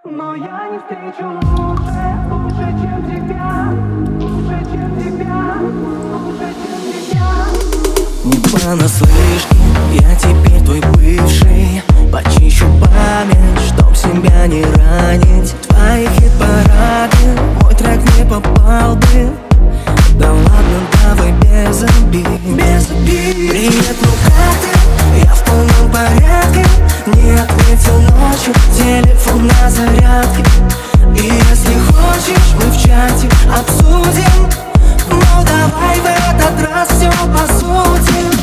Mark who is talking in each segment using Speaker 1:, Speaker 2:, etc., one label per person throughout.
Speaker 1: Но я не встречу лучше, чем тебя, лучше, чем тебя, лучше, чем тебя.
Speaker 2: Не понаслышке, я теперь твой бывший. Почищу память, чтоб себя не ранить. Твои хит-парады, мой трек не попал бы. Да ладно, давай без обид, без обид. Привет, ну как ты? Я в полном порядке. Не ответил ночью, телефон на зарядке. И если хочешь, мы в чате обсудим. Ну давай в этот раз все посудим.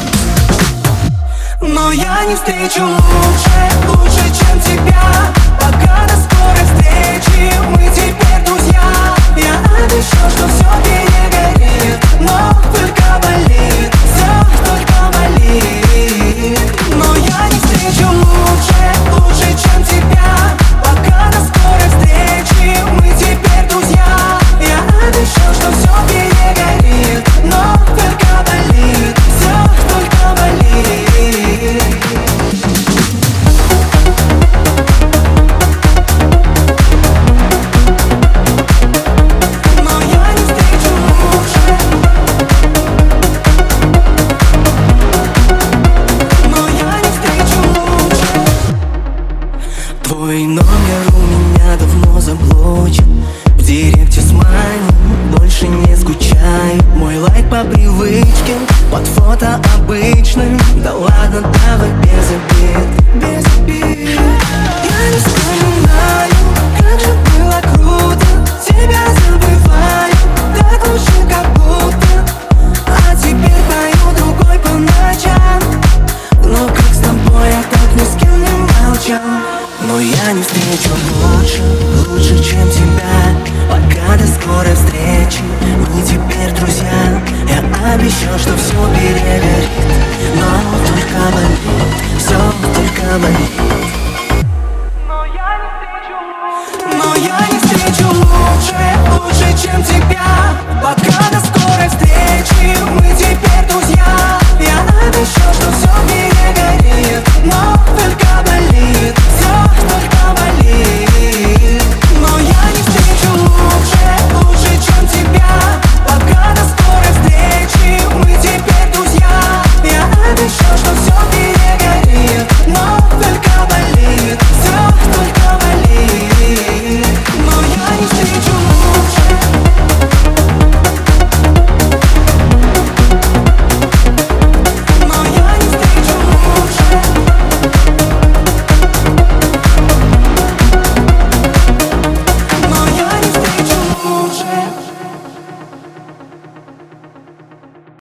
Speaker 2: Но я не встречу лучше, чем тебя. Пока до скорой встречи, мы теперь друзья. Я обещал, что все перегорит, но только болит, все только болит. Но я не встречу лучше, чем тебя. Пока до скорой встречи, мы теперь друзья. Я обещал, что все перегорит, но только болит, все только болит. Твой номер у меня давно заблочен. В директе смайлом больше не скучаю. Мой лайк по привычке под фото обычным. Да ладно, давай без обид, без обид. Я не вспоминаю, как же было круто. Тебя забываю, так лучше как будто. А теперь пою другой по ночам. Но как с тобой я так ни с кем не молчал. Но я не встречу лучше, чем тебя. Пока до скорой встречи, мы теперь друзья. Я обещал, что все перегорит, но только болит, все только болит.